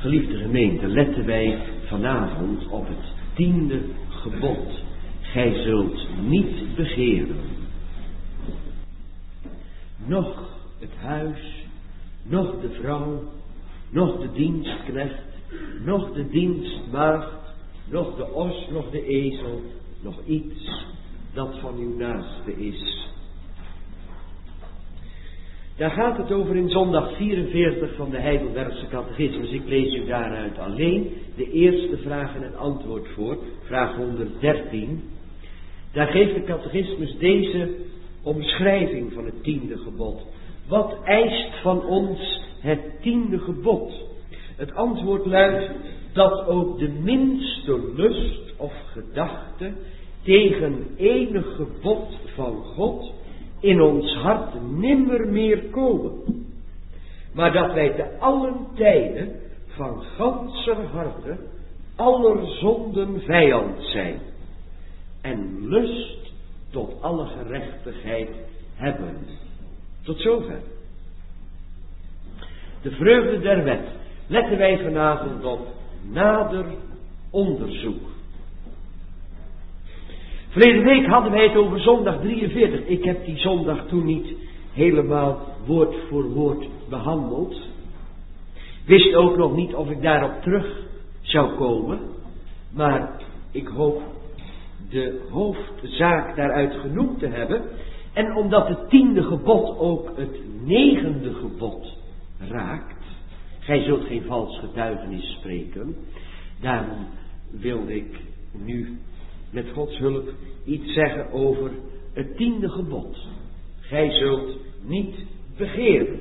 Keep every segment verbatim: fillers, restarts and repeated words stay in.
Geliefde gemeente, letten wij vanavond op het tiende gebod. Gij zult niet begeren. Nog het huis, nog de vrouw, nog de dienstknecht, nog de dienstmaagd, nog de os, nog de ezel, nog iets dat van uw naaste is. Daar gaat het over in zondag vierenveertig van de Heidelbergse catechismus. Ik lees u daaruit alleen de eerste vraag en het antwoord voor, vraag honderddertien. Daar geeft de catechismus deze omschrijving van het tiende gebod. Wat eist van ons het tiende gebod? Het antwoord luidt dat ook de minste lust of gedachte tegen enig gebod van God in ons hart nimmer meer komen, maar dat wij te allen tijden van ganser harte aller zonden vijand zijn en lust tot alle gerechtigheid hebben. Tot zover. De vreugde der wet letten wij vanavond op nader onderzoek. Verleden week hadden wij het over zondag drieënveertig. Ik heb die zondag toen niet helemaal woord voor woord behandeld. Wist ook nog niet of ik daarop terug zou komen. Maar ik hoop de hoofdzaak daaruit genoemd te hebben. En omdat het tiende gebod ook het negende gebod raakt. Gij zult geen vals getuigenis spreken. Daarom wilde ik nu met Gods hulp iets zeggen over het tiende gebod. Gij zult niet begeren.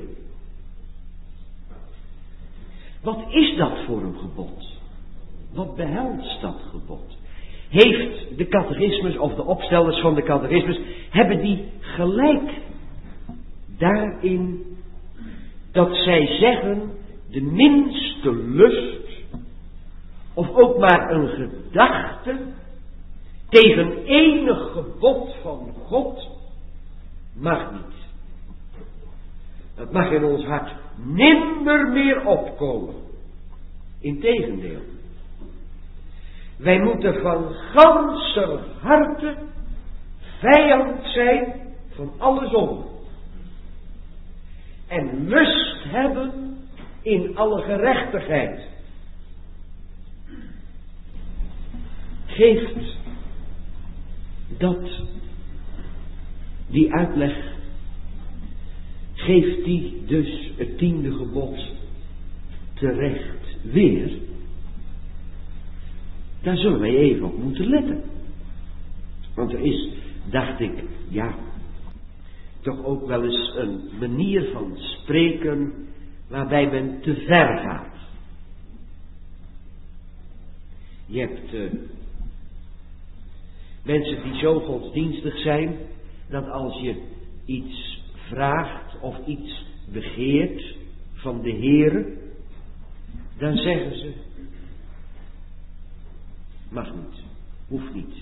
Wat is dat voor een gebod? Wat behelst dat gebod? Heeft de catechismus of de opstellers van de catechismus, hebben die gelijk daarin dat zij zeggen de minste lust of ook maar een gedachte tegen enig gebod van God mag niet. Dat mag in ons hart nimmer meer opkomen. Integendeel. Wij moeten van ganser harte vijand zijn van alle zonde. En lust hebben in alle gerechtigheid. Geeft dat, die uitleg, geeft die dus het tiende gebod terecht weer? Daar zullen wij even op moeten letten. Want er is, dacht ik, ja, toch ook wel eens een manier van spreken waarbij men te ver gaat. Je hebt uh, mensen die zo godsdienstig zijn, dat als je iets vraagt of iets begeert van de Heere, dan zeggen ze, mag niet, hoeft niet.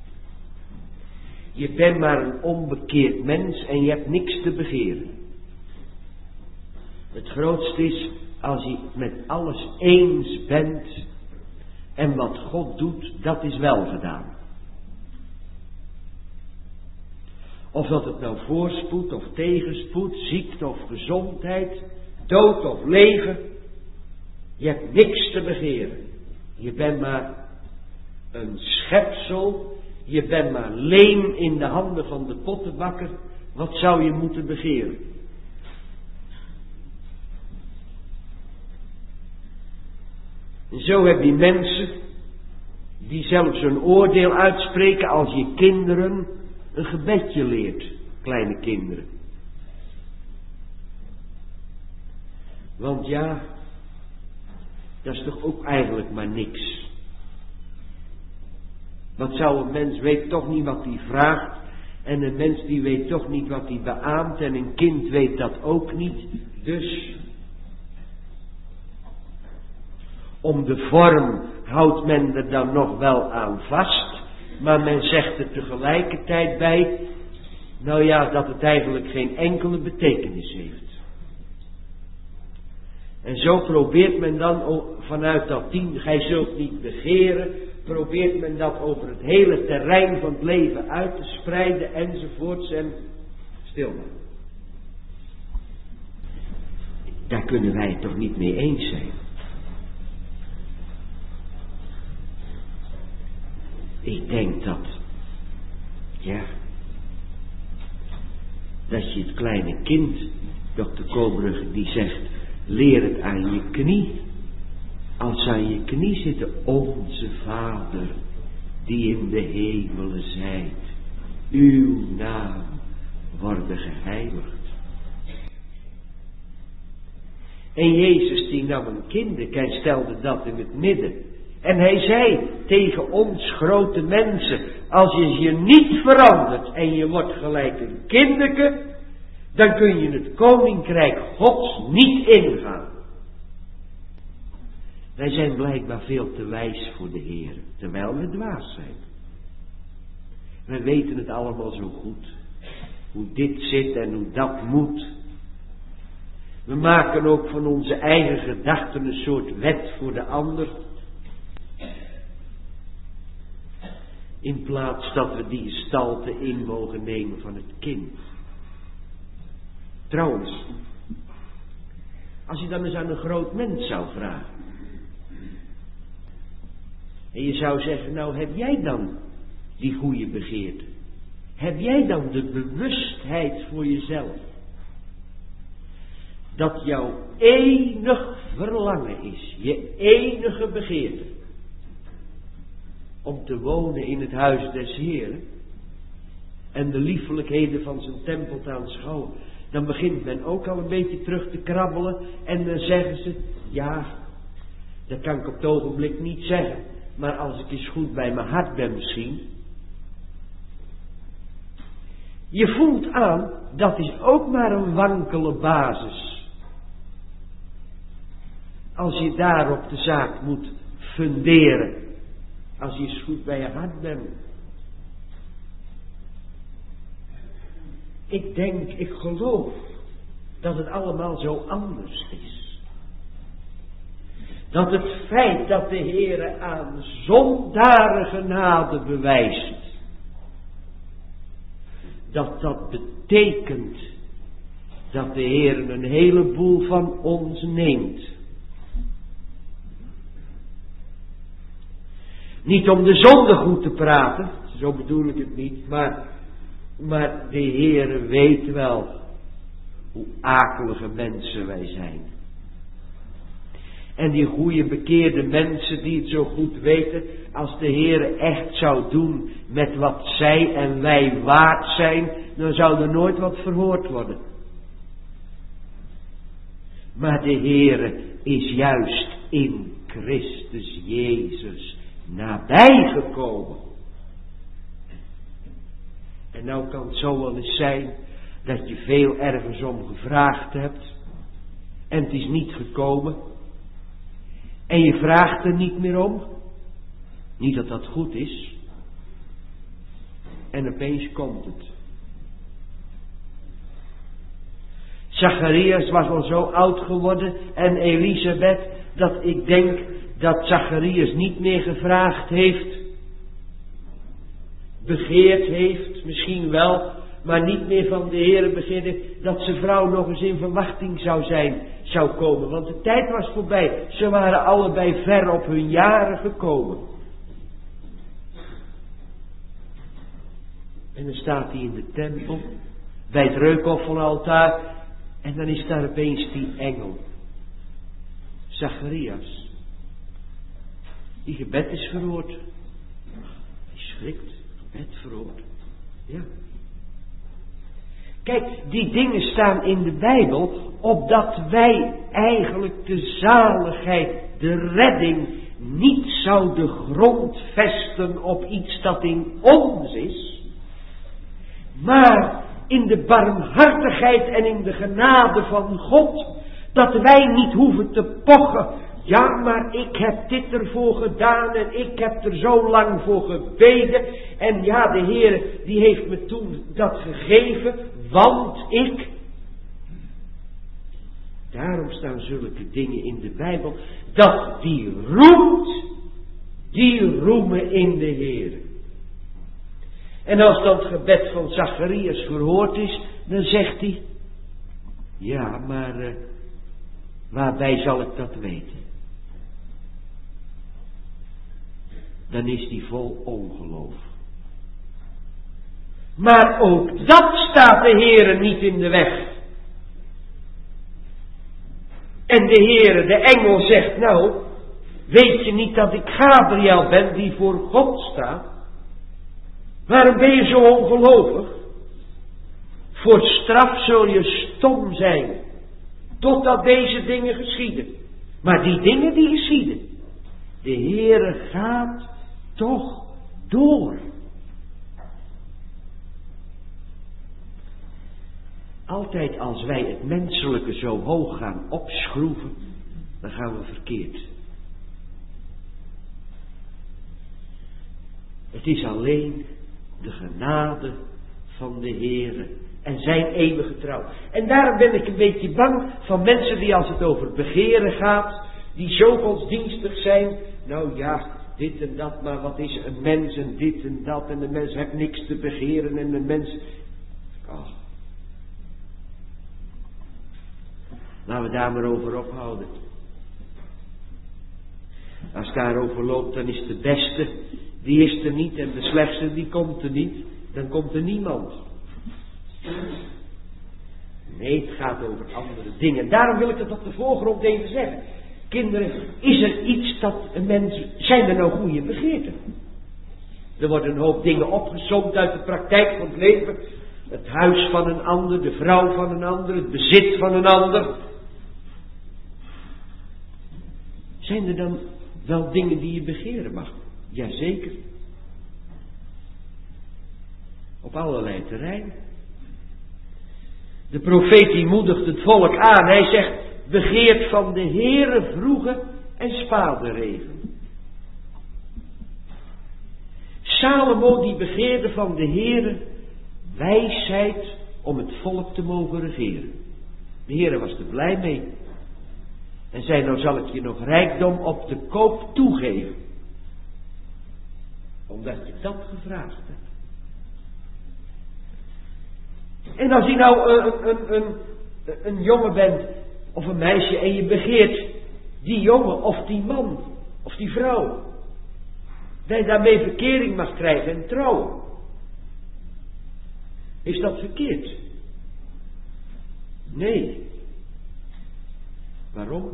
Je bent maar een onbekeerd mens en je hebt niks te begeren. Het grootste is als je met alles eens bent en wat God doet, dat is wel gedaan. Of dat het nou voorspoed of tegenspoed, ziekte of gezondheid, dood of leven, je hebt niks te begeren. Je bent maar een schepsel, je bent maar leem in de handen van de pottenbakker, wat zou je moeten begeren? En zo heb je mensen die zelfs een oordeel uitspreken als je kinderen een gebedje leert, kleine kinderen. Want ja, dat is toch ook eigenlijk maar niks. Wat zou een mens weet toch niet wat hij vraagt, en een mens die weet toch niet wat hij beaamt, en een kind weet dat ook niet. Dus om de vorm houdt men er dan nog wel aan vast, maar men zegt er tegelijkertijd bij, nou ja, dat het eigenlijk geen enkele betekenis heeft. En zo probeert men dan vanuit dat tien, gij zult niet begeren, probeert men dat over het hele terrein van het leven uit te spreiden enzovoorts en stil maar. Daar kunnen wij het toch niet mee eens zijn. Ik denk dat, ja, dat je het kleine kind, dokter Koolbrugge, die zegt, leer het aan je knie. Als aan je knie zitten, onze Vader, die in de hemelen zijt, uw naam worden geheiligd. En Jezus die nam een kinderke en stelde dat in het midden. En hij zei tegen ons grote mensen, als je je niet verandert en je wordt gelijk een kinderke, dan kun je het koninkrijk Gods niet ingaan. Wij zijn blijkbaar veel te wijs voor de Heer, terwijl we dwaas zijn. Wij weten het allemaal zo goed, hoe dit zit en hoe dat moet. We maken ook van onze eigen gedachten een soort wet voor de ander. In plaats dat we die gestalte in mogen nemen van het kind. Trouwens, als je dan eens aan een groot mens zou vragen. En je zou zeggen, nou heb jij dan die goede begeerte? Heb jij dan de bewustheid voor jezelf? Dat jouw enig verlangen is, je enige begeerte. Om te wonen in het huis des Heeren. En de liefelijkheden van zijn tempel te aanschouwen. Dan begint men ook al een beetje terug te krabbelen. En dan zeggen ze, ja, dat kan ik op het ogenblik niet zeggen. Maar als ik eens goed bij mijn hart ben misschien. Je voelt aan, dat is ook maar een wankele basis. Als je daarop de zaak moet funderen. Als je eens goed bij je hart bent. Ik denk, ik geloof dat het allemaal zo anders is. Dat het feit dat de Heere aan zondare genade bewijst. Dat dat betekent dat de Heere een heleboel van ons neemt. Niet om de zonde goed te praten, zo bedoel ik het niet, maar, maar de Heere weet wel hoe akelige mensen wij zijn. En die goede bekeerde mensen die het zo goed weten, als de Heere echt zou doen met wat zij en wij waard zijn, dan zou er nooit wat verhoord worden. Maar de Heere is juist in Christus Jezus nabijgekomen. En nou kan het zo wel eens zijn dat je veel ergens om gevraagd hebt en het is niet gekomen en je vraagt er niet meer om. Niet dat dat goed is. En opeens komt het. Zacharias was al zo oud geworden en Elisabeth, dat ik denk dat Zacharias niet meer gevraagd heeft, begeerd heeft, misschien wel, maar niet meer van de Heere begeerde, dat zijn vrouw nog eens in verwachting zou zijn, zou komen. Want de tijd was voorbij. Ze waren allebei ver op hun jaren gekomen. En dan staat hij in de tempel, bij het reukofferaltaar, en dan is daar opeens die engel, Zacharias. Die gebed is verhoord. Hij schrikt, gebed verhoord. Ja. Kijk, die dingen staan in de Bijbel, opdat wij eigenlijk de zaligheid, de redding, niet zouden grondvesten op iets dat in ons is, maar in de barmhartigheid en in de genade van God, dat wij niet hoeven te pochen. Ja, maar ik heb dit ervoor gedaan en ik heb er zo lang voor gebeden. En ja, de Heer die heeft me toen dat gegeven, want ik. Daarom staan zulke dingen in de Bijbel, dat die roemt, die roemen in de Heer. En als dan het gebed van Zacharias verhoord is, dan zegt hij, ja, maar uh, waarbij zal ik dat weten? Dan is hij vol ongeloof. Maar ook dat staat de Heere niet in de weg. En de Heere, de engel zegt, nou, weet je niet dat ik Gabriel ben die voor God staat? Waarom ben je zo ongelovig? Voor straf zul je stom zijn, totdat deze dingen geschieden. Maar die dingen die geschieden, de Heere gaat toch door. Altijd als wij het menselijke zo hoog gaan opschroeven, dan gaan we verkeerd. Het is alleen de genade van de Heere en zijn eeuwige trouw. En daarom ben ik een beetje bang van mensen die als het over begeren gaat, die zo godsdienstig zijn. Nou ja, dit en dat, maar wat is een mens en dit en dat en de mens heeft niks te begeren en de mens... Oh. Laten we daar maar over ophouden. Als het daarover loopt, dan is de beste, die is er niet, en de slechtste, die komt er niet. Dan komt er niemand. Nee, het gaat over andere dingen. Daarom wil ik het op de voorgrond even zeggen. Kinderen, is er iets dat een mens... Zijn er nou goede begeerten? Er worden een hoop dingen opgesomd uit de praktijk van het leven. Het huis van een ander, de vrouw van een ander, het bezit van een ander. Zijn er dan wel dingen die je begeren mag? Jazeker. Op allerlei terreinen. De profeet die moedigt het volk aan. Hij zegt, begeert van de Heere vroege en spade regen. Salomo die begeerde van de Heere wijsheid om het volk te mogen regeren. De Heere was er blij mee. En zei, nou zal ik je nog rijkdom op de koop toegeven. Omdat je dat gevraagd hebt. En als je nou een, een, een, een jongen bent, of een meisje, en je begeert die jongen, of die man, of die vrouw, dat je daarmee verkering mag krijgen en trouwen. Is dat verkeerd? Nee. Waarom?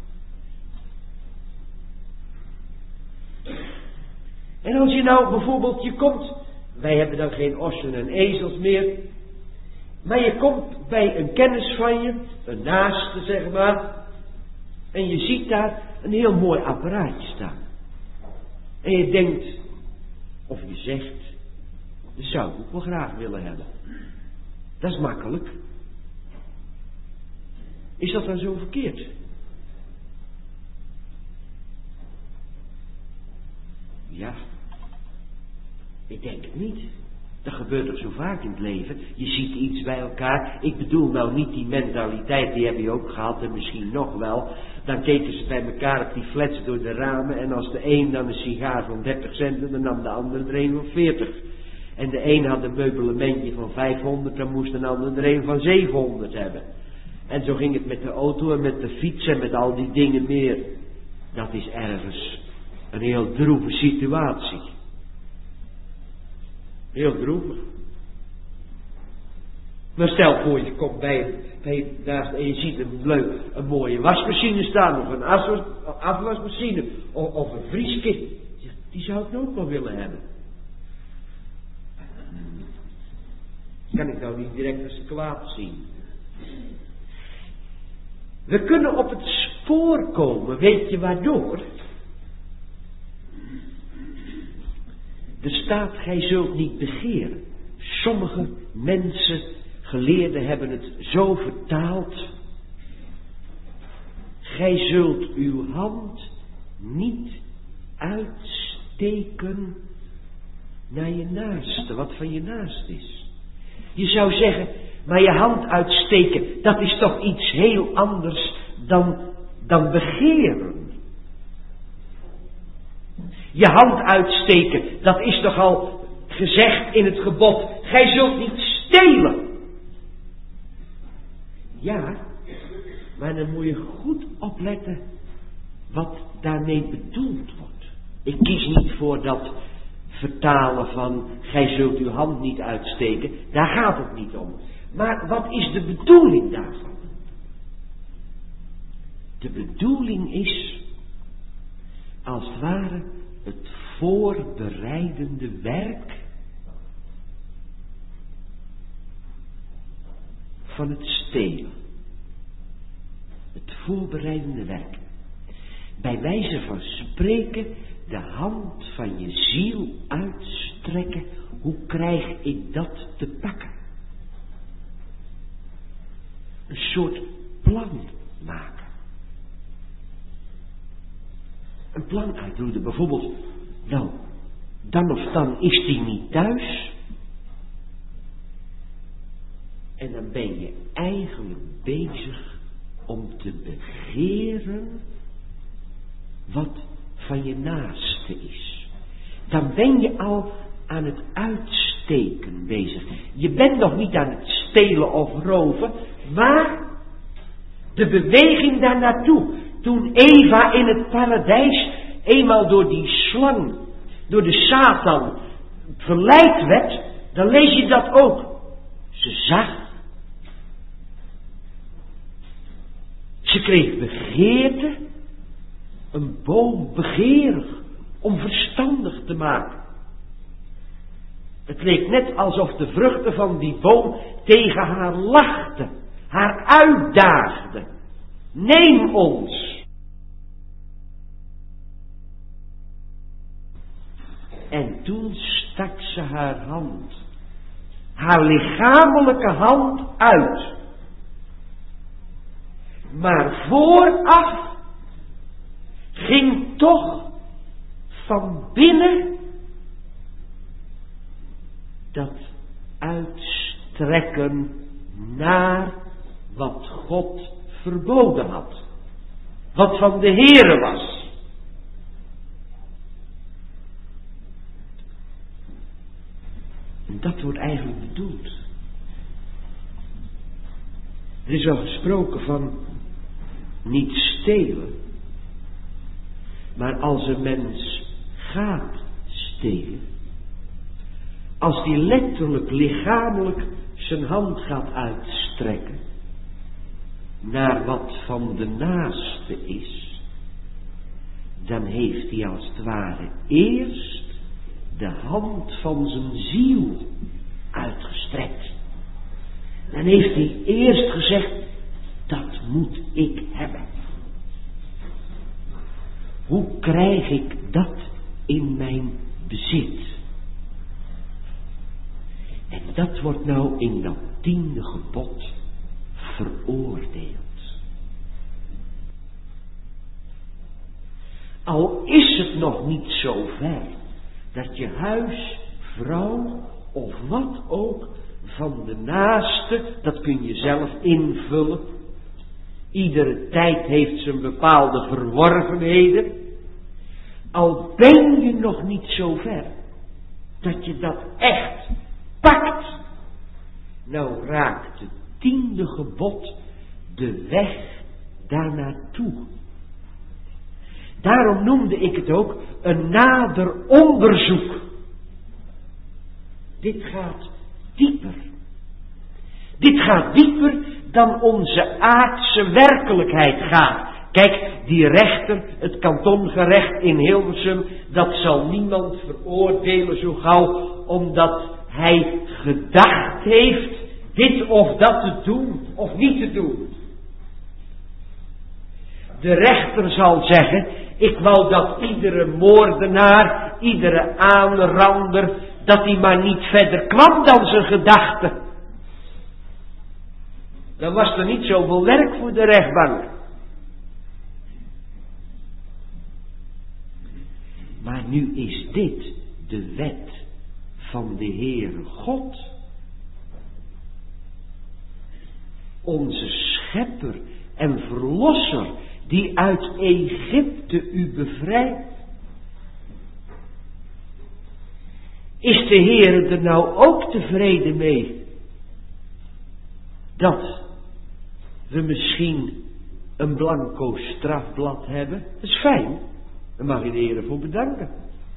En als je nou bijvoorbeeld, je komt, wij hebben dan geen ossen en ezels meer, maar je komt bij een kennis van je, een naaste zeg maar, en je ziet daar een heel mooi apparaatje staan. En je denkt, of je zegt, dat zou ik ook wel graag willen hebben. Dat is makkelijk. Is dat dan zo verkeerd? Ja, ik denk het niet. Dat gebeurt toch zo vaak in het leven. Je ziet iets bij elkaar. Ik bedoel nou niet die mentaliteit, die heb je ook gehad en misschien nog wel. Dan keken ze bij elkaar op die flats door de ramen. En als de een dan een sigaar van dertig cent, dan nam de ander er een van veertig. En de een had een meubelementje van vijfhonderd, dan moest een ander er een van zevenhonderd hebben. En zo ging het met de auto en met de fiets en met al die dingen meer. Dat is ergens een heel droeve situatie. Heel droevig. Maar stel voor, je komt bij, bij naast en je ziet een leuk, een mooie wasmachine staan, of een afwas, afwasmachine, of, of een vrieskist. Die zou ik ook wel willen hebben. Kan ik nou niet direct als kwaad zien. We kunnen op het spoor komen, weet je waardoor? Er staat, gij zult niet begeren. Sommige mensen, geleerden, hebben het zo vertaald. Gij zult uw hand niet uitsteken naar je naaste, wat van je naast is. Je zou zeggen, Maar je hand uitsteken, dat is toch iets heel anders dan, dan begeren. Je hand uitsteken, dat is toch al gezegd in het gebod. Gij zult niet stelen. Ja, maar dan moet je goed opletten wat daarmee bedoeld wordt. Ik kies niet voor dat vertalen van gij zult uw hand niet uitsteken. Daar gaat het niet om. Maar wat is de bedoeling daarvan? De bedoeling is, als het ware, het voorbereidende werk van het stelen. Het voorbereidende werk. Bij wijze van spreken de hand van je ziel uitstrekken. Hoe krijg ik dat te pakken? Een soort plan maken. Een plan uitroeden. Bijvoorbeeld, nou, dan of dan is die niet thuis. En dan ben je eigenlijk bezig om te begeren wat van je naaste is. Dan ben je al aan het uitsteken bezig. Je bent nog niet aan het stelen of roven, maar de beweging daar naartoe. Toen Eva in het paradijs eenmaal door die slang, door de Satan verleid werd, dan lees je dat ook. Ze zag. Ze kreeg begeerte, een boom begeerig om verstandig te maken. Het leek net alsof de vruchten van die boom tegen haar lachten, haar uitdaagden. Neem ons. En toen stak ze haar hand, haar lichamelijke hand uit. Maar vooraf ging toch van binnen dat uitstrekken naar wat God verboden had. Wat van de Heere was. En dat wordt eigenlijk bedoeld. Er is wel gesproken van niet stelen. Maar als een mens gaat stelen, als die letterlijk lichamelijk zijn hand gaat uitstrekken naar wat van de naaste is, dan heeft hij als het ware eerst de hand van zijn ziel uitgestrekt. Dan heeft hij eerst gezegd, dat moet ik hebben. Hoe krijg ik dat in mijn bezit? En dat wordt nou in dat tiende gebod veroordeeld. Al is het nog niet zo ver dat je huis, vrouw of wat ook van de naaste, dat kun je zelf invullen. Iedere tijd heeft zijn bepaalde verworvenheden. Al ben je nog niet zo ver dat je dat echt pakt. Nou raakt het tiende gebod de weg daar naartoe. Daarom noemde ik het ook een nader onderzoek. Dit gaat dieper. Dit gaat dieper dan onze aardse werkelijkheid gaat. Kijk, die rechter, het kantongerecht in Hilversum, dat zal niemand veroordelen zo gauw, omdat hij gedacht heeft dit of dat te doen of niet te doen. De rechter zal zeggen, ik wou dat iedere moordenaar, iedere aanrander, dat hij maar niet verder kwam dan zijn gedachten. Dan was er niet zoveel werk voor de rechtbank. Maar nu is dit de wet van de Heere God. onze schepper en verlosser, die uit Egypte u bevrijdt? Is de Heer er nou ook tevreden mee dat we misschien een blanco strafblad hebben? Dat is fijn, daar mag je de Heer voor bedanken.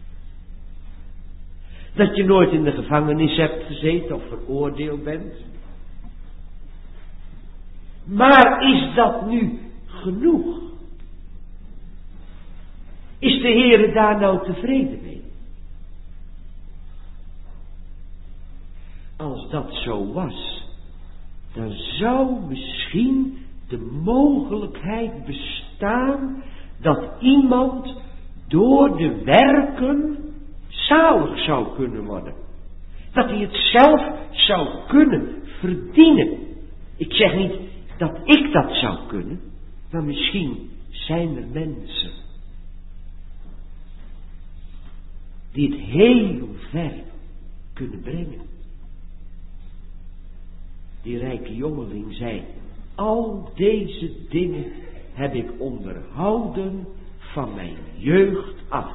Dat je nooit in de gevangenis hebt gezeten of veroordeeld bent. Maar is dat nu genoeg? Is de Heer daar nou tevreden mee? Als dat zo was, dan zou misschien de mogelijkheid bestaan dat iemand door de werken zalig zou kunnen worden. Dat hij het zelf zou kunnen verdienen. Ik zeg niet dat ik dat zou kunnen, maar misschien zijn er mensen die het heel ver kunnen brengen. Die rijke jongeling zei, al deze dingen heb ik onderhouden van mijn jeugd af.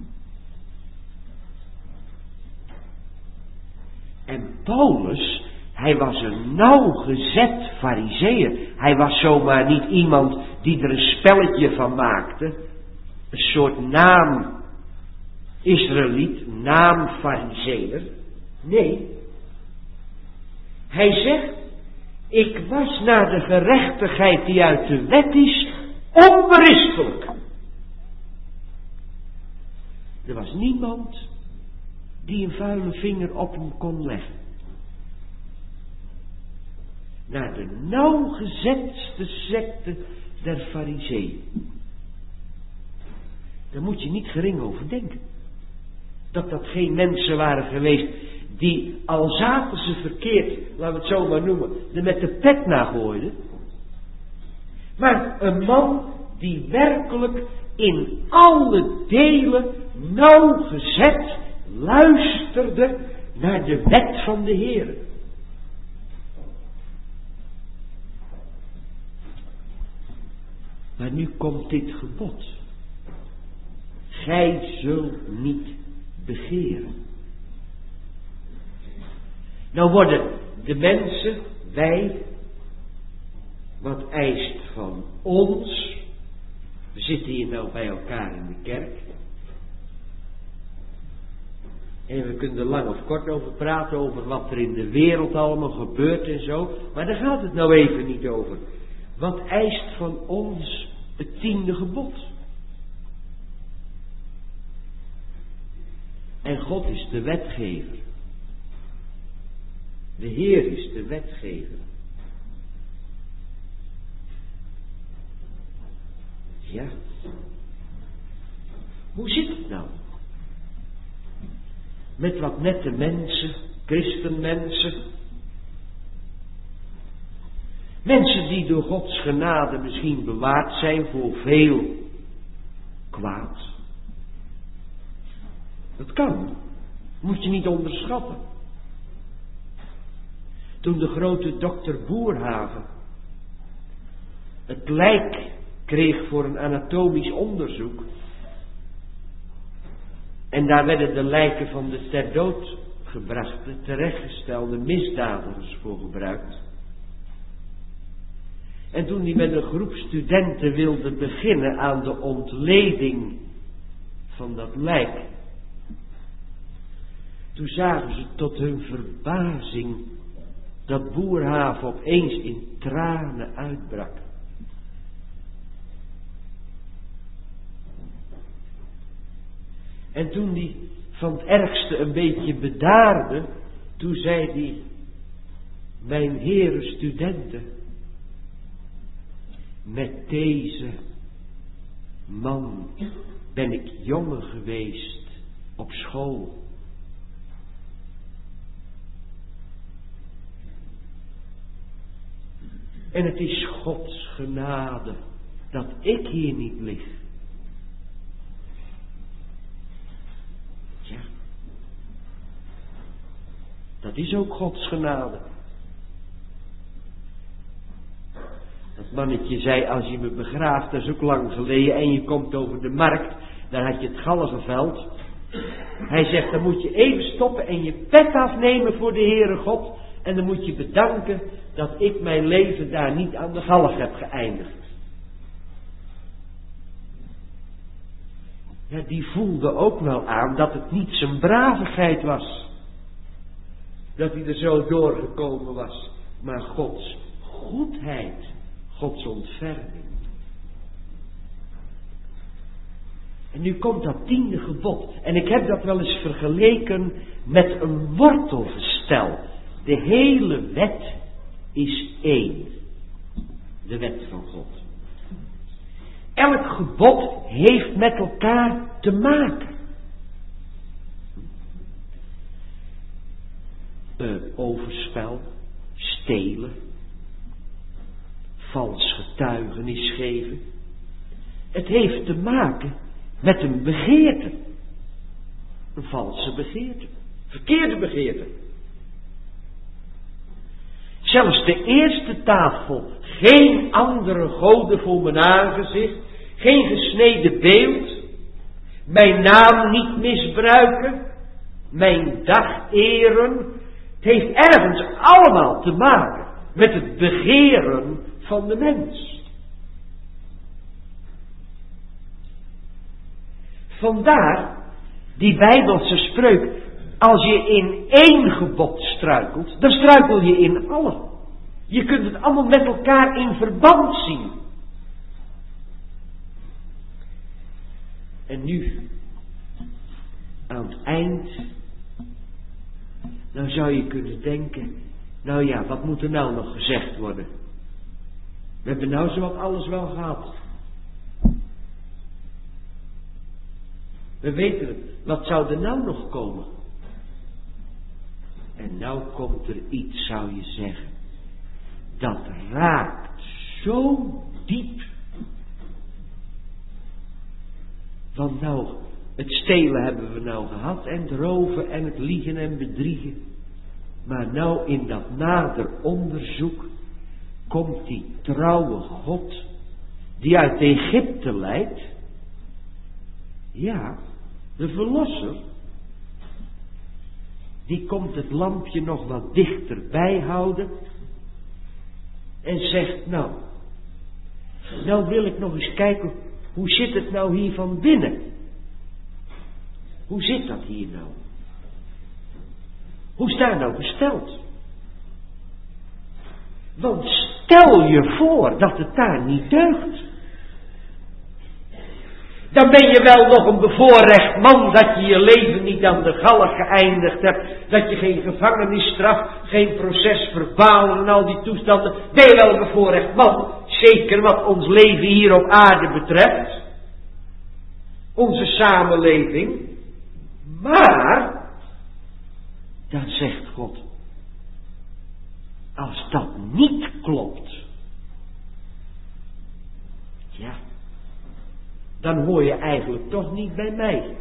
En Paulus, hij was een nauwgezet farizeeër. Hij was zomaar niet iemand die er een spelletje van maakte. Een soort naam Israëliet, naam farizeeër. Nee. Hij zegt, ik was naar de gerechtigheid die uit de wet is, onberispelijk. Er was niemand die een vuile vinger op hem kon leggen. Naar de nauwgezetste secte der Farizeeën. Daar moet je niet gering over denken. Dat dat geen mensen waren geweest die, al zaten ze verkeerd, laten we het zo maar noemen, er met de pet naar gooiden. Maar een man die werkelijk in alle delen nauwgezet luisterde naar de wet van de Heer. Maar nu komt dit gebod. Gij zult niet begeren. Nou worden de mensen, wij, wat eist van ons. We zitten hier nou bij elkaar in de kerk. En we kunnen er lang of kort over praten, over wat er in de wereld allemaal gebeurt en zo. Maar daar gaat het nou even niet over. Wat eist van ons het tiende gebod? En God is de wetgever. De Heer is de wetgever. Ja. Hoe zit het nou? Met wat nette mensen, christenmensen. Mensen die door Gods genade misschien bewaard zijn voor veel kwaad. Dat kan. Moet je niet onderschatten. Toen de grote dokter Boerhaave het lijk kreeg voor een anatomisch onderzoek. En daar werden de lijken van de ter dood gebrachte, terechtgestelde misdadigers voor gebruikt. En toen hij met een groep studenten wilde beginnen aan de ontleding van dat lijk, toen zagen ze tot hun verbazing dat Boerhaave opeens in tranen uitbrak. En toen hij van het ergste een beetje bedaarde, toen zei hij, mijn heren studenten, met deze man ben ik jongen geweest op school. En het is Gods genade dat ik hier niet lig. Ja. Dat is ook Gods genade. Dat mannetje zei, als je me begraaft, dat is ook lang geleden, en je komt over de markt, dan had je het galgenveld. Hij zegt, dan moet je even stoppen en je pet afnemen voor de Heere God, en dan moet je bedanken dat ik mijn leven daar niet aan de galg heb geëindigd. Ja, die voelde ook wel aan dat het niet zijn bravigheid was. Dat hij er zo doorgekomen was. Maar Gods goedheid. Gods ontferming. En nu komt dat tiende gebod. En ik heb dat wel eens vergeleken met een wortelgestel. De hele wet is één. De wet van God. Elk gebod heeft met elkaar te maken. Uh, overspel, stelen, vals getuigenis geven. Het heeft te maken met een begeerte. Een valse begeerte. Verkeerde begeerte. Zelfs de eerste tafel. Geen andere goden voor mijn aangezicht. Geen gesneden beeld. Mijn naam niet misbruiken. Mijn dag eren. Het heeft ergens allemaal te maken met het begeren van de mens. Vandaar die Bijbelse spreuk. Als je in één gebod struikelt, dan struikel je in alle. Je kunt het allemaal met elkaar in verband zien. En nu, aan het eind, nou zou je kunnen denken, nou ja, wat moet er nou nog gezegd worden? We hebben nou zowat alles wel gehad. We weten het, wat zou er nou nog komen? En nou komt er iets, zou je zeggen, dat raakt zo diep. Want nou, het stelen hebben we nou gehad, en het roven en het liegen en bedriegen. Maar nou in dat nader onderzoek komt die trouwe God, die uit Egypte leidt. Ja, de verlosser. Die komt het lampje nog wat dichterbij houden. En zegt, nou, nou wil ik nog eens kijken, hoe zit het nou hier van binnen? Hoe zit dat hier nou? Hoe is daar nou gesteld? Want stel je voor dat het daar niet deugt. Dan ben je wel nog een bevoorrecht man dat je je leven niet aan de galg geëindigd hebt. Dat je geen gevangenisstraf, geen proces verbaal en al die toestanden. Ben je wel een bevoorrecht man. Zeker wat ons leven hier op aarde betreft. Onze samenleving. Maar, dan zegt God. Als dat niet klopt. Ja. Dan hoor je eigenlijk toch niet bij mij.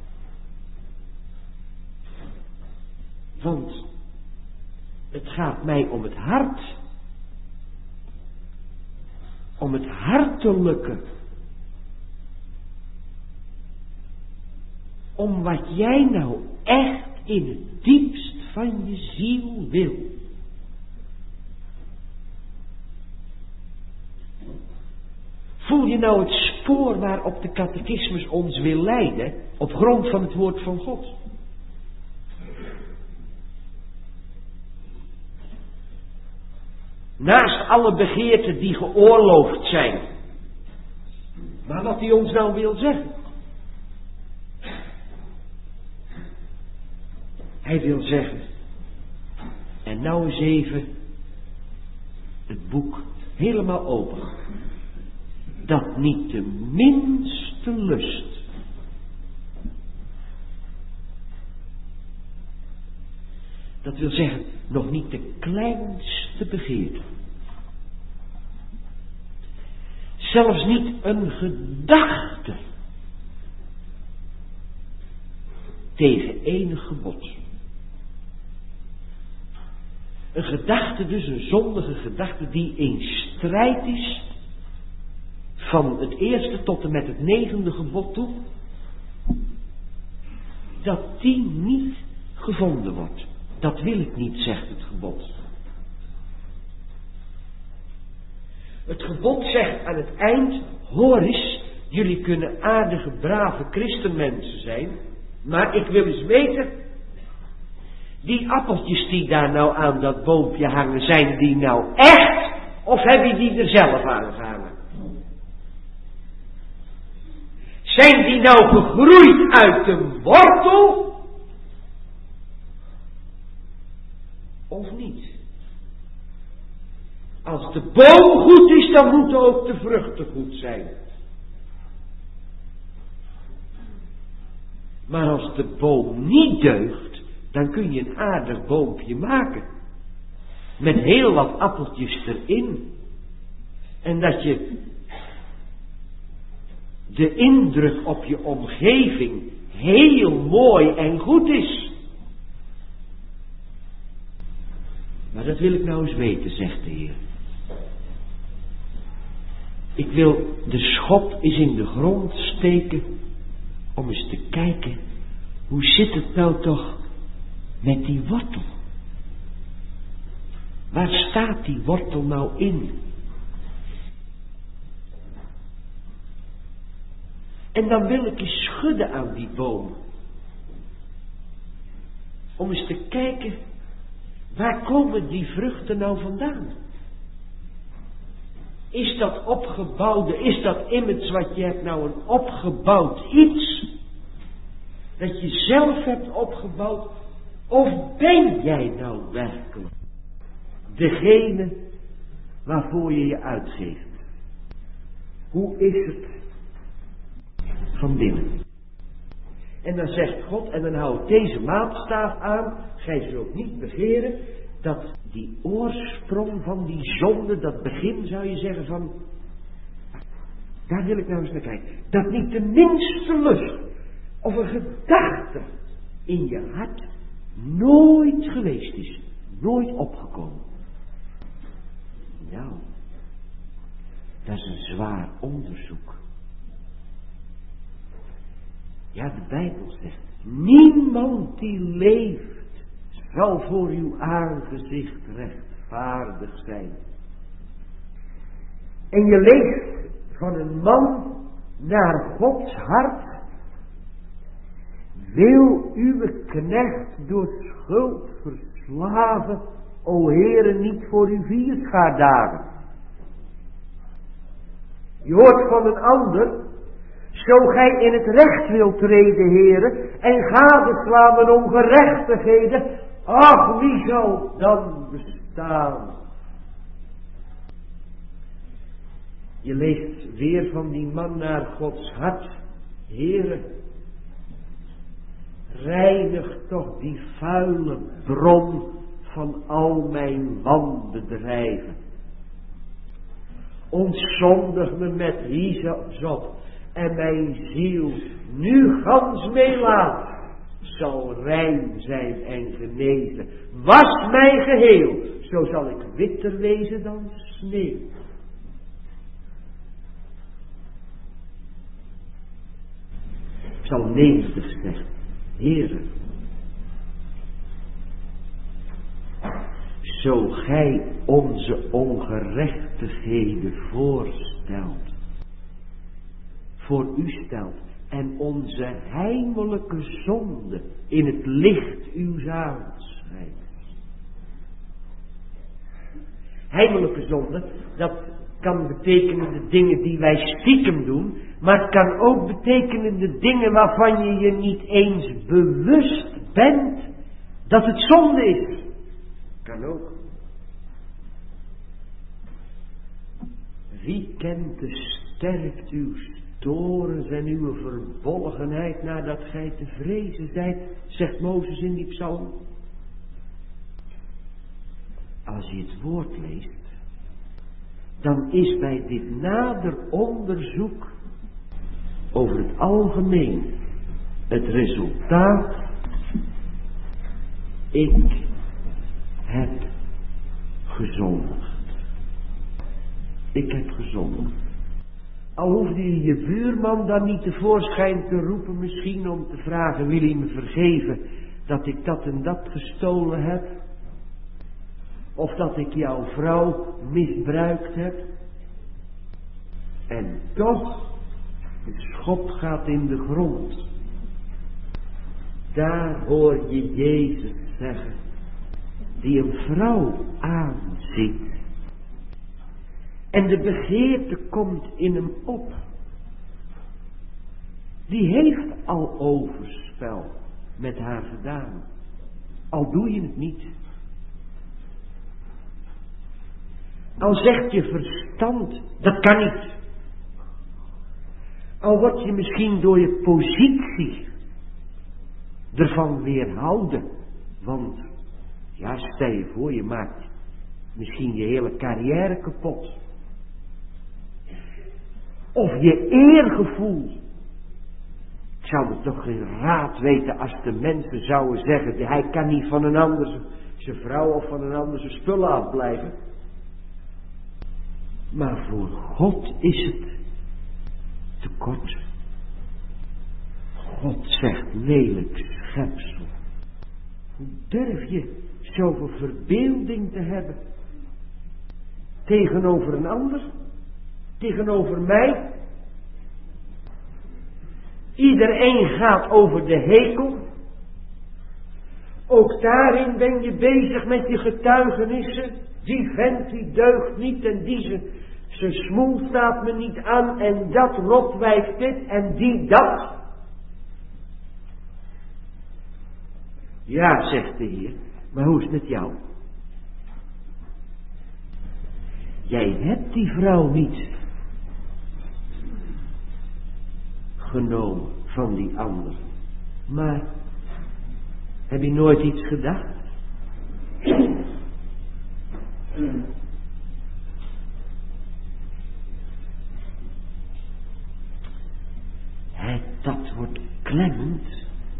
Want het gaat mij om het hart. Om het hartelijke. Om wat jij nou echt in het diepst van je ziel wil. Voel je nou het spoor waarop de catechismus ons wil leiden, op grond van het woord van God? Naast alle begeerten die geoorloofd zijn. Maar wat hij ons nou wil zeggen. Hij wil zeggen, en nou eens even het boek helemaal open. Dat niet de minste lust. Dat wil zeggen, nog niet de kleinste begeerte. Zelfs niet een gedachte. Tegen enig gebod. Een gedachte dus, een zondige gedachte die in strijd is van het eerste tot en met het negende gebod toe, dat die niet gevonden wordt. Dat wil ik niet, zegt het gebod. Het gebod zegt aan het eind, hoor eens, jullie kunnen aardige, brave christenmensen zijn, maar ik wil eens weten, die appeltjes die daar nou aan dat boompje hangen, zijn die nou echt, of heb je die er zelf aan gehangen? Zijn die nou gegroeid uit de wortel? Of niet? Als de boom goed is, dan moeten ook de vruchten goed zijn. Maar als de boom niet deugt, dan kun je een aardig boompje maken. Met heel wat appeltjes erin. En dat je de indruk op je omgeving heel mooi en goed is. Maar dat wil ik nou eens weten, zegt de Heer. Ik wil de schop eens in de grond steken om eens te kijken, hoe zit het nou toch met die wortel? Waar staat die wortel nou in? En dan wil ik eens schudden aan die boom. Om eens te kijken, waar komen die vruchten nou vandaan? Is dat opgebouwde, is dat image wat je hebt nou een opgebouwd iets? Dat je zelf hebt opgebouwd? Of ben jij nou werkelijk degene waarvoor je je uitgeeft? Hoe is het van binnen? En dan zegt God, en dan hou ik deze maatstaaf aan, gij zult niet begeren dat die oorsprong van die zonde, dat begin zou je zeggen van, daar wil ik nou eens naar kijken, dat niet de minste lust of een gedachte in je hart nooit geweest is, nooit opgekomen. Nou, dat is een zwaar onderzoek. Ja, de Bijbel zegt, niemand die leeft zal voor uw aangezicht rechtvaardig zijn. En je leest van een man naar Gods hart, wil uw knecht door schuld verslaven, o Heere, niet voor uw vierschaardagen. Je hoort van een ander, zo gij in het recht wilt treden, Heere, en gadeslaan de ongerechtigheden, ach, wie zal dan bestaan? Je leest weer van die man naar Gods hart, Heere, reinig toch die vuile bron van al mijn wanbedrijven. Ontzondig me met hyssop en mijn ziel nu gans meelaat zal rein zijn en genezen. Was mij geheel, zo zal ik witter wezen dan sneeuw. Psalm negentig zegt, Heere, zo gij onze ongerechtigheden voorstelt, voor u stelt, en onze heimelijke zonde in het licht uws aanschijnt. Heimelijke zonde, dat kan betekenen de dingen die wij stiekem doen, maar het kan ook betekenen de dingen waarvan je je niet eens bewust bent dat het zonde is. Kan ook. Wie kent de sterkt uw torens en uw verbolgenheid nadat gij te vrezen zijt, zegt Mozes in die psalm. Als je het woord leest, dan is bij dit nader onderzoek over het algemeen het resultaat, ik heb gezondigd. Ik heb gezondigd. Al hoefde je je buurman dan niet tevoorschijn te roepen misschien om te vragen, wil je me vergeven dat ik dat en dat gestolen heb? Of dat ik jouw vrouw misbruikt heb? En toch, de schop gaat in de grond. Daar hoor je Jezus zeggen, die een vrouw aanziet. En de begeerte komt in hem op. Die heeft al overspel met haar gedaan. Al doe je het niet. Al zegt je verstand, dat kan niet. Al word je misschien door je positie ervan weerhouden. Want, ja, stel je voor, je maakt misschien je hele carrière kapot. Of je eergevoel. Ik zou het toch geen raad weten als de mensen zouden zeggen, hij kan niet van een ander zijn vrouw of van een ander zijn spullen afblijven. Maar voor God is het te kort. God zegt, lelijk schepsel. Hoe durf je zoveel verbeelding te hebben? Tegenover een ander? Tegenover mij? Iedereen gaat over de hekel. Ook daarin ben je bezig met je getuigenissen. Die vent die deugt niet en die zijn, zijn smoel staat me niet aan en dat rotwijf dit en die dat. Ja, zegt de Heer, maar hoe is het met jou? Jij hebt die vrouw niet genomen van die ander. Maar heb je nooit iets gedacht? He, dat wordt klemmend.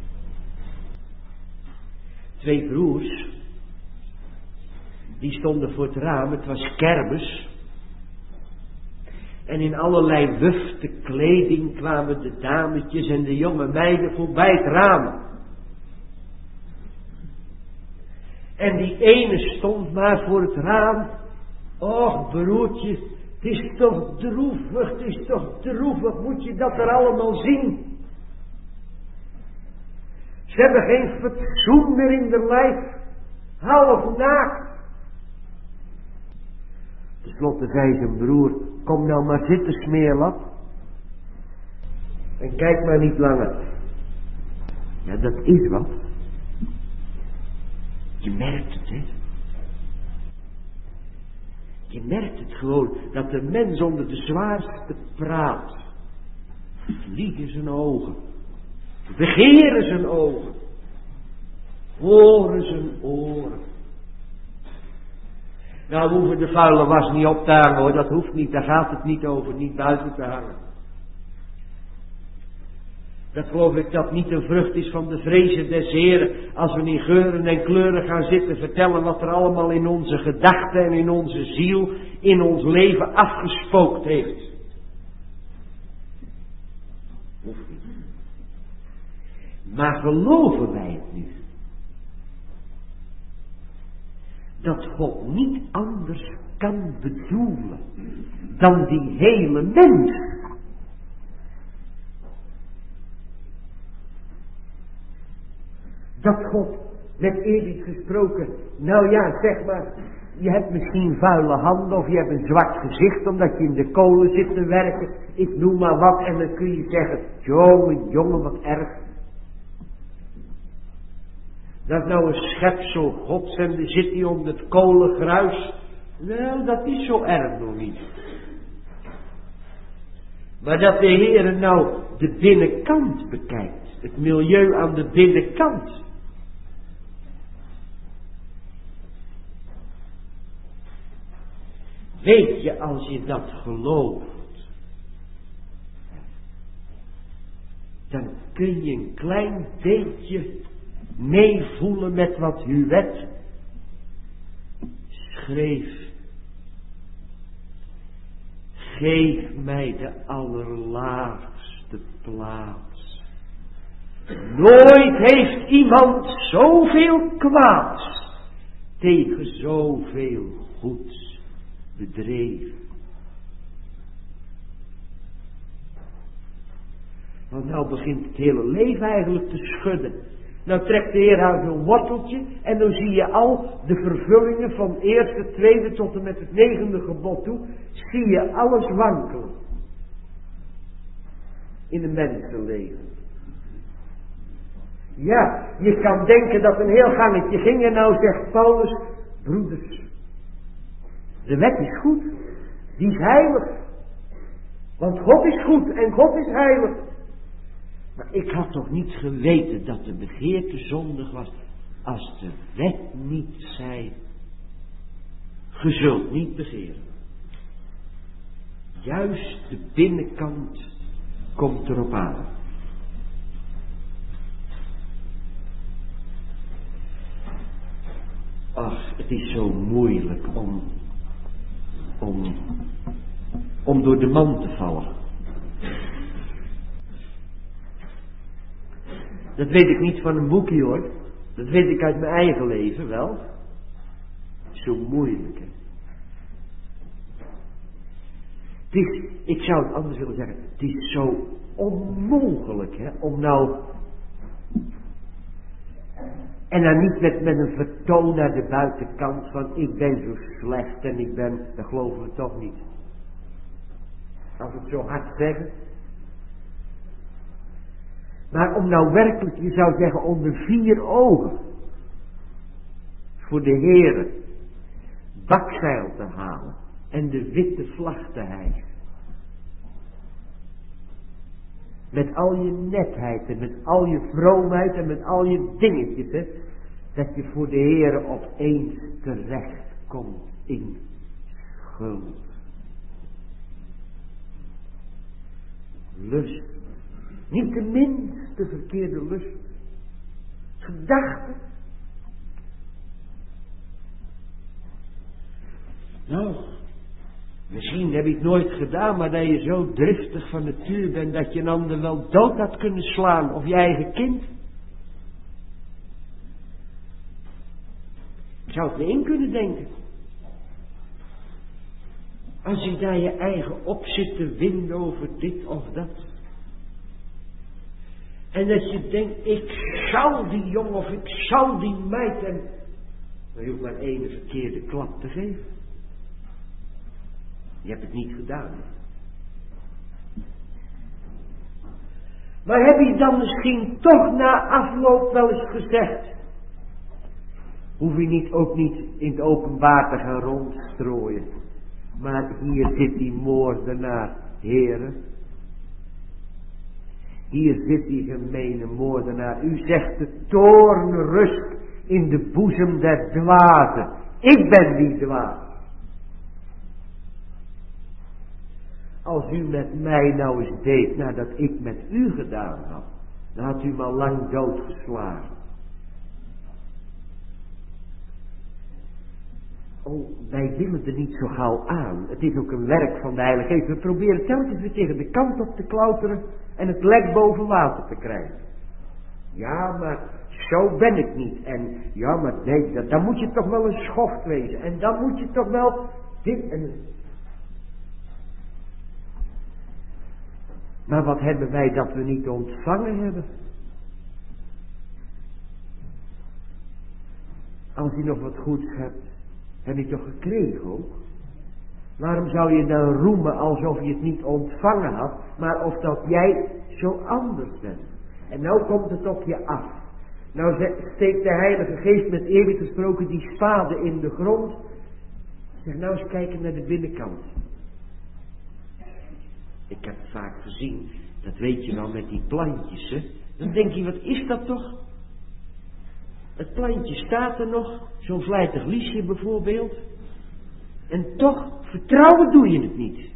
Twee broers, die stonden voor het raam, het was kermis. En in allerlei wufte kleding kwamen de dametjes en de jonge meiden voorbij het raam. En die ene stond maar voor het raam. Och broertje, het is toch droevig, het is toch droevig, moet je dat er allemaal zien? Ze hebben geen fatsoen meer in de lijf, half naakt. Ten slotte zei zijn broer, kom nou maar zitten smeerlap. En kijk maar niet langer. Ja, dat is wat. Je merkt het, hè. Je merkt het gewoon, dat de mens onder de zwaarste praat. Vliegen zijn ogen. Begeren zijn ogen. Horen zijn oren. Nou, we hoeven de vuile was niet op te hangen, hoor. Dat hoeft niet, daar gaat het niet over, niet buiten te hangen. Dat geloof ik dat niet een vrucht is van de vrezen des Heren, als we in geuren en kleuren gaan zitten vertellen wat er allemaal in onze gedachten en in onze ziel, in ons leven afgespookt heeft. Hoeft niet. Maar geloven wij het nu? Dat God niet anders kan bedoelen dan die hele mens. Dat God, met eerlijk gesproken, nou ja, zeg maar, je hebt misschien vuile handen of je hebt een zwart gezicht omdat je in de kolen zit te werken, ik noem maar wat, en dan kun je zeggen, jongen, jongen, wat erg. Dat is nou een schepsel Gods en er zit hij onder het kolengruis. Nou, dat is zo erg nog niet. Maar dat de Heer nou de binnenkant bekijkt, het milieu aan de binnenkant. Weet je, als je dat gelooft, dan kun je een klein beetje meevoelen met wat Huwet schreef: geef mij de allerlaagste plaats. Nooit heeft iemand zoveel kwaads tegen zoveel goeds bedreven. Want nou begint het hele leven eigenlijk te schudden. Nou trekt de Heer uit een worteltje en dan zie je al de vervullingen van het eerste, tweede tot en met het negende gebod toe. Zie je alles wankelen. In een mensenleven. Ja, je kan denken dat een heel gangetje ging en nou zegt Paulus: broeders, de wet is goed, die is heilig. Want God is goed en God is heilig. Maar ik had toch niet geweten dat de begeerte zondig was, als de wet niet zei: ge zult niet begeren. Juist de binnenkant komt erop aan. Ach, het is zo moeilijk om, om, om door de man te vallen. Dat weet ik niet van een boekje hoor. Dat weet ik uit mijn eigen leven wel. Zo moeilijk hè. Het is, ik zou het anders willen zeggen. Het is zo onmogelijk hè. Om nou. En dan niet met, met een vertoon naar de buitenkant van ik ben zo slecht en ik ben. Dat geloven we toch niet. Als we het zo hard zeggen. Maar om nou werkelijk, je zou zeggen, onder vier ogen voor de Heere bakzeil te halen en de witte vlag te hijsen. Met al je netheid en met al je vroomheid en met al je dingetjes, hè, dat je voor de Heere opeens terecht komt in schuld. Lust. Niet de minste verkeerde lust. Gedachten. Nou, misschien heb je het nooit gedaan, maar dat je zo driftig van natuur bent dat je een ander wel dood had kunnen slaan, of je eigen kind. Ik zou het niet in kunnen denken. Als je daar je eigen op zit te winden over dit of dat. En dat je denkt, ik zal die jongen of ik zal die meid en... Maar je hoeft maar één verkeerde klap te geven. Je hebt het niet gedaan. Maar heb je dan misschien toch na afloop wel eens gezegd... Hoef je niet, ook niet in het openbaar te gaan rondstrooien. Maar hier zit die moordenaar, heren. Hier zit die gemene moordenaar. U zegt de toorn rust in de boezem der dwazen. Ik ben die dwaas. Als u met mij nou eens deed nadat ik met u gedaan had, dan had u me al lang doodgeslagen. Oh, wij willen er niet zo gauw aan. Het is ook een werk van de Heilige Geest. We proberen telkens weer tegen de kant op te klauteren en het lek boven water te krijgen. Ja, maar zo ben ik niet. En ja, maar nee, dat, dan moet je toch wel een schoft wezen. En dan moet je toch wel dit en... Maar wat hebben wij dat we niet ontvangen hebben? Als je nog wat goeds hebt, heb je toch gekregen ook? Waarom zou je dan roemen alsof je het niet ontvangen had, maar of dat jij zo anders bent? En nou komt het op je af. Nou steekt de Heilige Geest met eerlijk gesproken die spade in de grond. Zeg nou eens kijken naar de binnenkant. Ik heb het vaak gezien, dat weet je wel met die plantjes, hè. Dan denk je, wat is dat toch? Het plantje staat er nog, zo'n vlijtig liesje bijvoorbeeld. En toch, vertrouwen doe je het niet.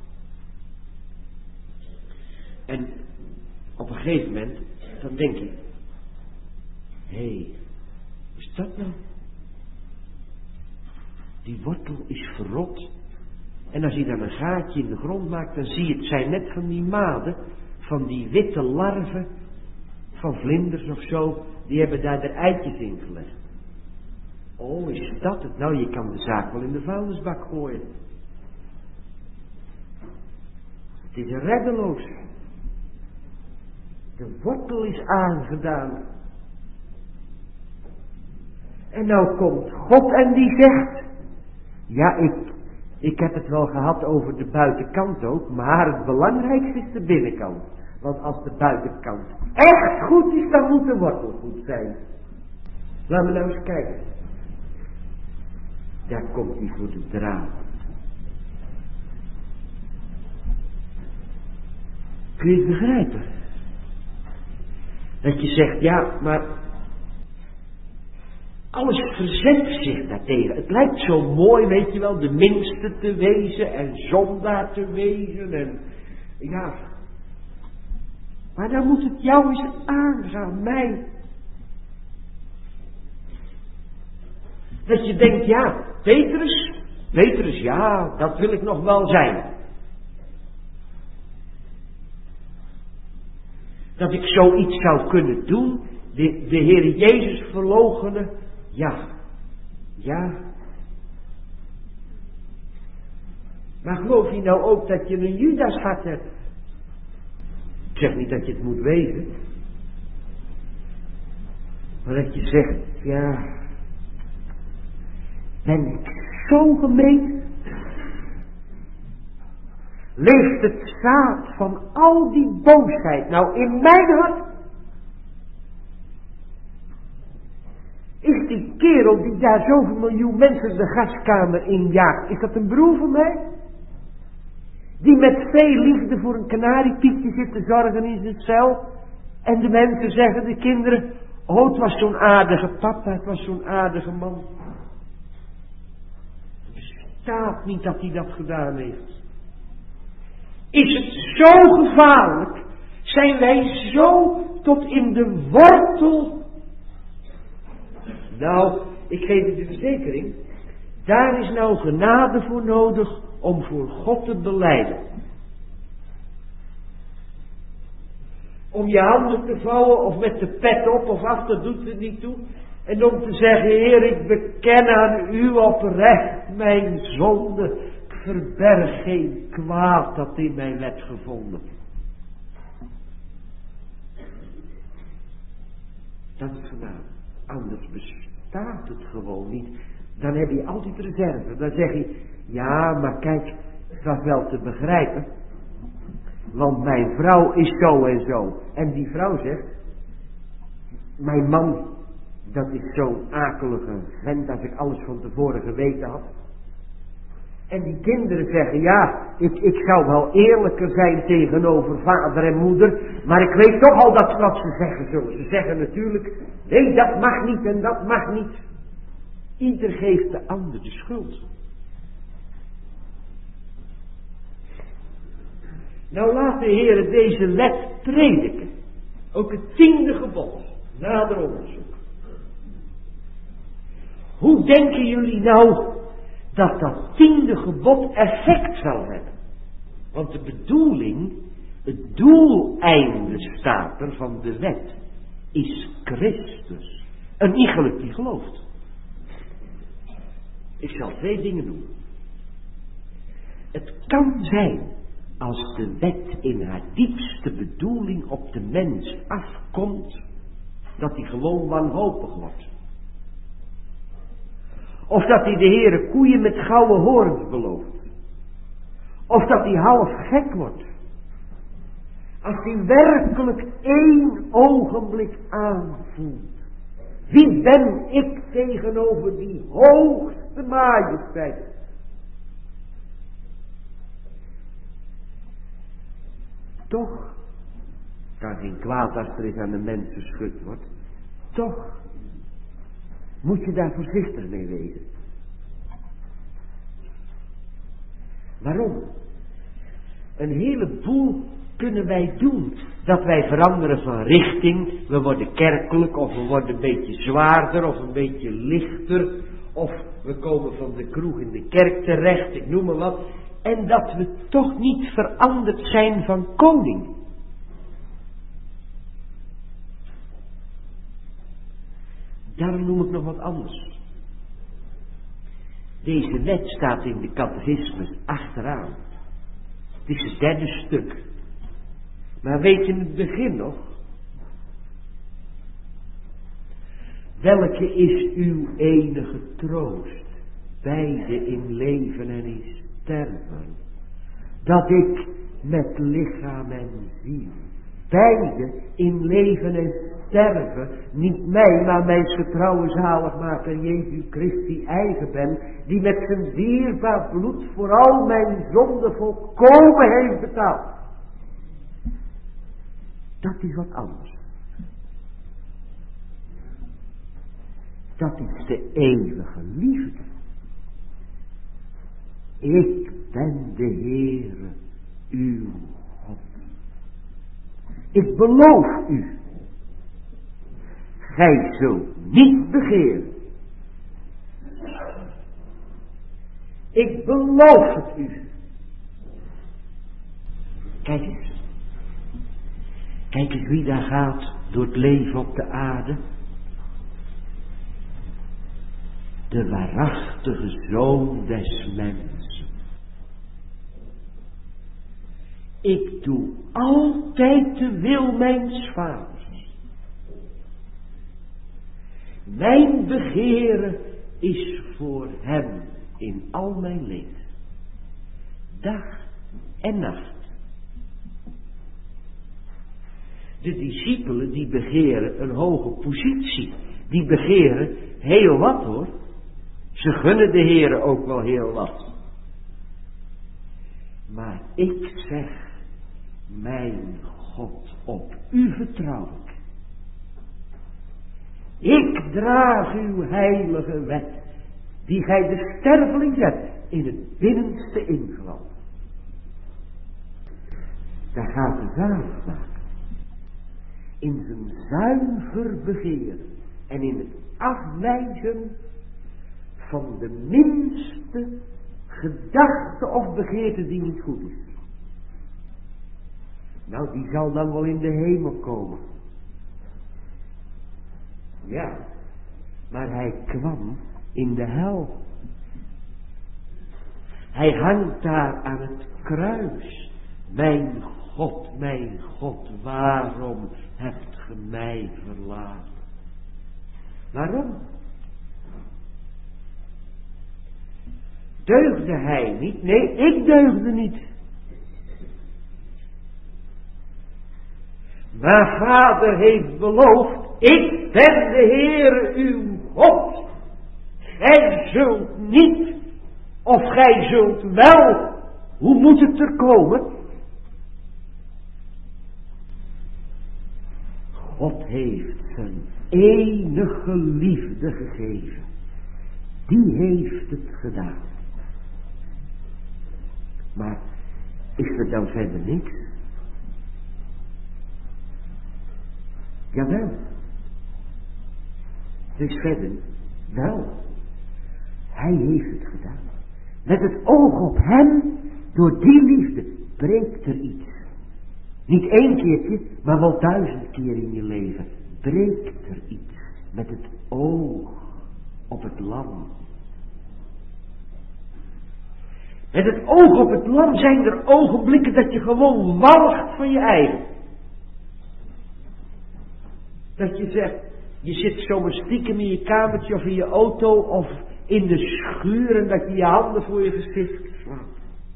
En op een gegeven moment, dan denk je, hé, hey, wat is dat nou? Die wortel is verrot. En als je dan een gaatje in de grond maakt, dan zie je, het zijn net van die maden, van die witte larven, van vlinders of zo, die hebben daar de eitjes in gelegd. Oh, is dat het? Nou, je kan de zaak wel in de vuilnisbak gooien. Het is reddeloos. De wortel is aangedaan. En nou komt God en die zegt, ja, ik, ik heb het wel gehad over de buitenkant ook, maar het belangrijkste is de binnenkant. Want als de buitenkant echt goed is, dan moet de wortel goed zijn. Laten we nou eens kijken. Daar komt hij voor de draad. Kun je het begrijpen? Dat je zegt, ja, maar alles verzet zich daartegen. Het lijkt zo mooi, weet je wel, de minste te wezen en zondaar te wezen en ja. Maar dan moet het jou eens aangaan, mij. Dat je denkt, ja, Petrus, Petrus, ja, dat wil ik nog wel zijn. Dat ik zoiets zou kunnen doen, de, de Heer Jezus verloochenen, ja, ja. Maar geloof je nou ook dat je een Judas hart hebt? Ik zeg niet dat je het moet wezen. Maar dat je zegt, ja, ben ik zo gemeen? Leeft het zaad van al die boosheid nou in mijn hart? Is die kerel die daar zoveel miljoen mensen de gaskamer injaagt, is dat een broer van mij? Die met veel liefde voor een kanariepietje zit te zorgen in zijn cel. En de mensen zeggen, de kinderen, oh het was zo'n aardige papa, het was zo'n aardige man. Het bestaat niet dat hij dat gedaan heeft. Is het zo gevaarlijk? Zijn wij zo tot in de wortel? Nou, ik geef u de verzekering. Daar is nou genade voor nodig om voor God te belijden. Om je handen te vouwen of met de pet op of af, dat doet het niet toe. En om te zeggen, Heer, ik beken aan u oprecht mijn zonde. Ik verberg geen kwaad dat in mij werd gevonden. Dat is genade. Anders bestaat het gewoon niet. Dan heb je altijd reserve. Dan zeg je, ja, maar kijk, het was wel te begrijpen. Want mijn vrouw is zo en zo. En die vrouw zegt, mijn man, dat is zo'n akelige vent als ik alles van tevoren geweten had. En die kinderen zeggen, ja, ik, ik zou wel eerlijker zijn tegenover vader en moeder, maar ik weet toch al dat wat ze zeggen zullen. Ze zeggen natuurlijk, nee, dat mag niet en dat mag niet. Ieder geeft de ander de schuld. Nou laat de Heer deze wet prediken. Ook het tiende gebod. Nader onderzoek. Hoe denken jullie nou dat dat tiende gebod effect zal hebben? Want de bedoeling, het doeleinde staat er van de wet, is Christus. Een iegelijk die gelooft. Ik zal twee dingen doen. Het kan zijn, als de wet in haar diepste bedoeling op de mens afkomt, dat hij gewoon wanhopig wordt. Of dat hij de Heere koeien met gouden hoorns belooft. Of dat hij half gek wordt. Als hij werkelijk één ogenblik aanvoelt. Wie ben ik tegenover die hoogste majesteit? Toch, kan geen kwaad als er eens aan de mens geschud wordt. Toch, moet je daar voorzichtig mee wezen. Waarom? Een heleboel kunnen wij doen. Dat wij veranderen van richting. We worden kerkelijk of we worden een beetje zwaarder of een beetje lichter. of we komen van de kroeg in de kerk terecht, ik noem maar wat, en dat we toch niet veranderd zijn van koning. Daarom noem ik nog wat anders. Deze wet staat in de catechismus achteraan. Het is het derde stuk. Maar weet in het begin nog? Welke is uw enige troost, beide in leven en in sterven? Dat ik met lichaam en ziel, beide in leven en sterven, niet mij, maar mijn getrouwe zaligmaker Jezus Christi eigen ben, die met zijn dierbaar bloed voor al mijn zonden volkomen heeft betaald. Dat is wat anders. Dat is de eeuwige liefde. Ik ben de Heere, uw God. Ik beloof u, gij zult niet begeren. Ik beloof het u. Kijk eens. Kijk eens wie daar gaat door het leven op de aarde. De waarachtige Zoon des mensen. Ik doe altijd de wil mijns vaders. Mijn begeren is voor hem in al mijn leven. Dag en nacht. De discipelen die begeren een hoge positie. Die begeren heel wat hoor. Ze gunnen de Heere ook wel heel wat. Maar ik zeg, mijn God, op u vertrouw ik. Ik draag uw heilige wet, die gij de sterveling zet, in het binnenste ingewand. Daar gaat de zaligmaker. In zijn zuiver begeren en in het afwijzen van de minste gedachte of begeerte die niet goed is. Nou, die zal dan wel in de hemel komen. Ja, maar hij kwam in de hel. Hij hangt daar aan het kruis. Mijn God, mijn God, waarom hebt ge mij verlaten? Waarom? Deugde hij niet? Nee, ik deugde niet. Maar Vader heeft beloofd, ik ben de Heere uw God. Gij zult niet, of gij zult wel. Hoe moet het er komen? God heeft zijn enige liefde gegeven. Die heeft het gedaan. Maar is er dan verder niks? Jawel. Er is verder wel. Hij heeft het gedaan. Met het oog op hem, door die liefde, breekt er iets. Niet één keertje, maar wel duizend keer in je leven. Breekt er iets. Met het oog op het lam. Met het oog op het lam zijn er ogenblikken dat je gewoon walgt van je eigen. Dat je zegt, je zit zomaar stiekem in je kamertje of in je auto of in de schuur en dat je je handen voor je gezicht slaat.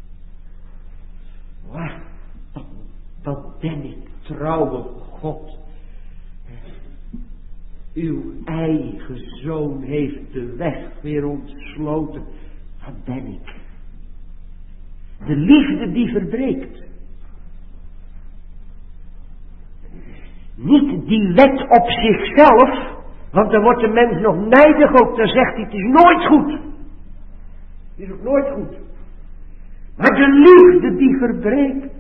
Waar, wat, wat ben ik, trouwe God. Uw eigen zoon heeft de weg weer ontsloten. Wat ben ik? De liefde die verbreekt. Niet die wet op zichzelf, want dan wordt de mens nog nijdig ook, dan zegt hij het is nooit goed. Het is ook nooit goed. Maar de liefde die verbreekt.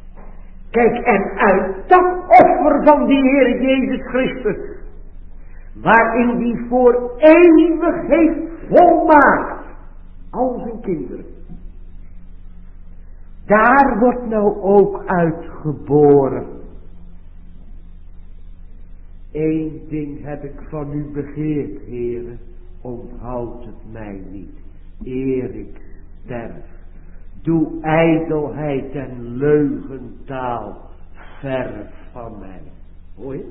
Kijk, en uit dat offer van die Heer Jezus Christus waarin die voor eeuwig heeft volmaakt al zijn kinderen. Daar wordt nou ook uitgeboren. Eén ding heb ik van u begeerd, heren, onthoud het mij niet, eer ik sterf. Doe ijdelheid en leugentaal ver van mij. Hoor je het?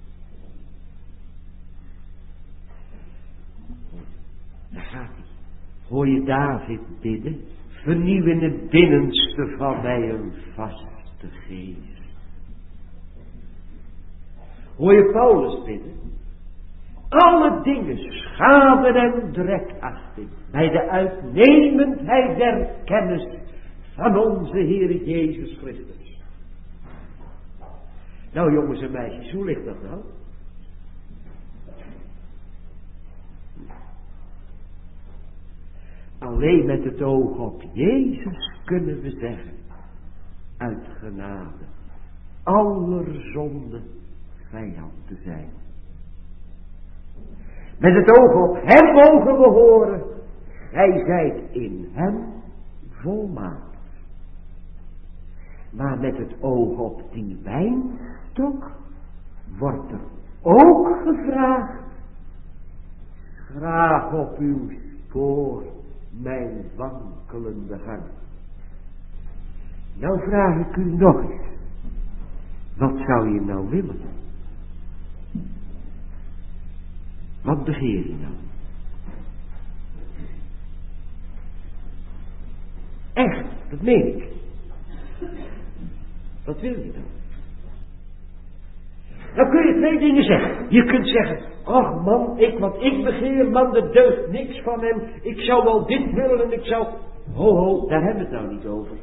Daar gaat hij. Hoor je David bidden? Vernieuw in het binnenste van mij een vaste geest. Hoor je Paulus bidden? Alle dingen schade en drek achting bij de uitnemendheid der kennis van onze Heer Jezus Christus. Nou jongens en meisjes, hoe ligt dat nou? Alleen met het oog op Jezus kunnen we zeggen, uit genade, aller zonde vijand te zijn. Met het oog op hem mogen we horen, gij zijt in hem volmaakt. Maar met het oog op die wijnstok wordt er ook gevraagd, graag op uw spoor mijn wankelende gang. Nou vraag ik u nog eens, wat zou je nou willen? Wat begeer je nou? Echt, dat meen ik. Wat wil je nou? Dan kun je twee dingen zeggen. Je kunt zeggen, ach man, ik, wat ik begeer, man, er deugt niks van hem. Ik zou wel dit willen en ik zou... Ho, ho, daar hebben we het nou niet over.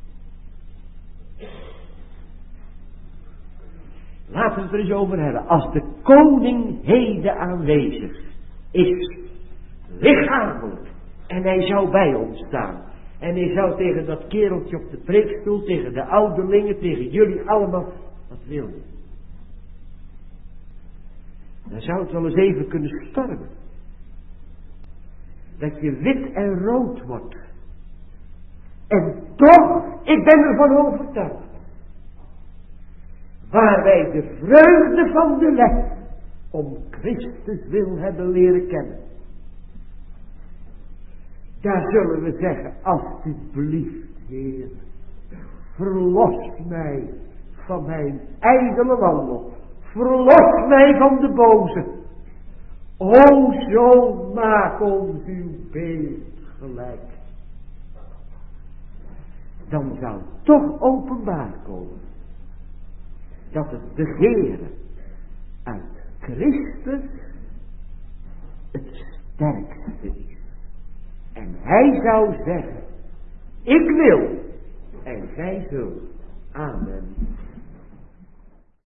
Laten we het er eens over hebben. Als de koning heden aanwezig is, lichamelijk, en hij zou bij ons staan, en hij zou tegen dat kereltje op de preekstoel, tegen de ouderlingen, tegen jullie allemaal, wat wil je? Dan zou het wel eens even kunnen stormen. Dat je wit en rood wordt. En toch, ik ben ervan overtuigd, waar wij de vreugde van de les om Christus wil hebben leren kennen, daar zullen we zeggen, alsjeblieft, Heer, verlos mij van mijn ijdele wandel, verlos mij van de boze. O, zo maak ons uw beeld gelijk. Dan zou toch openbaar komen dat het begeren uit Christus het sterkste is. En hij zou zeggen, ik wil en gij zult. Amen.